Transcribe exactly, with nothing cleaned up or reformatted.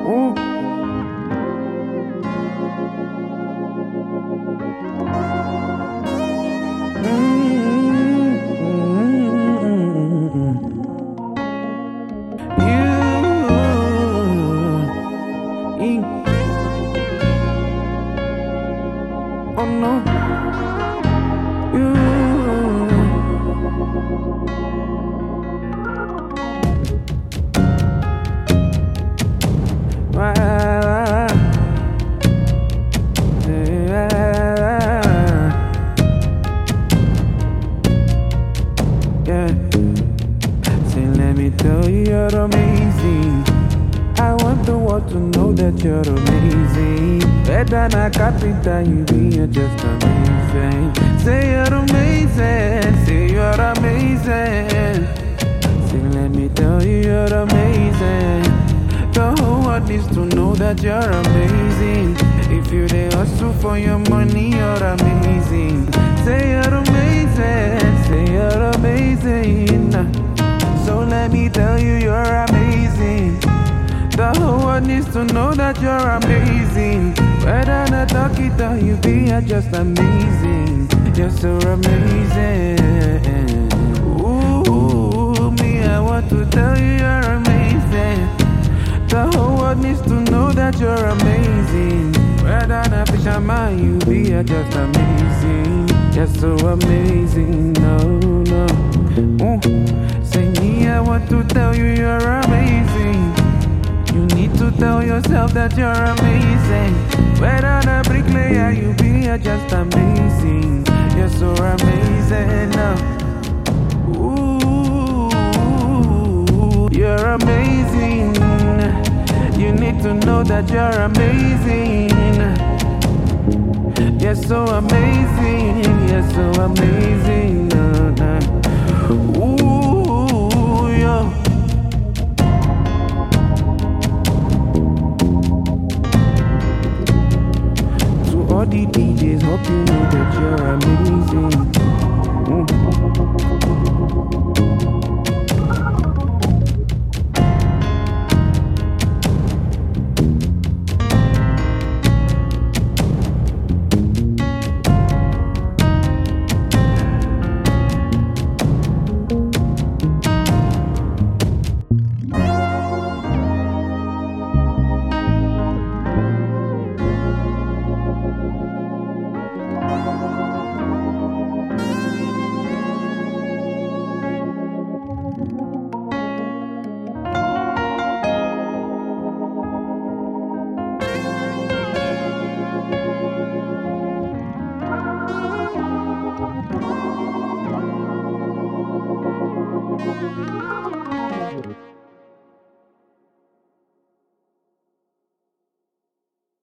Ooh. Oh no, you. Wah, wah, yeah. Say, let me tell you, you're amazing. I want the world to know that you're amazing. Better than a carpenter, you be, you're just amazing. Say you're amazing, say you're amazing. Say let me tell you you're amazing. The whole world needs to know that you're amazing. If you dey hustle for your money, you're amazing. Say you're amazing, say you're amazing. So let me tell you you're amazing. The whole world needs to know that you're amazing. Whether not talk it or you be, you're just amazing. You're so amazing. Ooh, me, I want to tell you you're amazing. The whole world needs to know that you're amazing. Whether not fisherman you be, you're just amazing. You're so amazing. No, no. Ooh. Say me, I want to tell you you're amazing. You need to tell yourself that you're amazing. Whether the bricklayer you be, you're just amazing. You're so amazing now. Ooh, you're amazing. You need to know that you're amazing. You're so amazing. You're so amazing. Nah, nah. Ooh, yo. All the D Js, hope you know that you're amazing.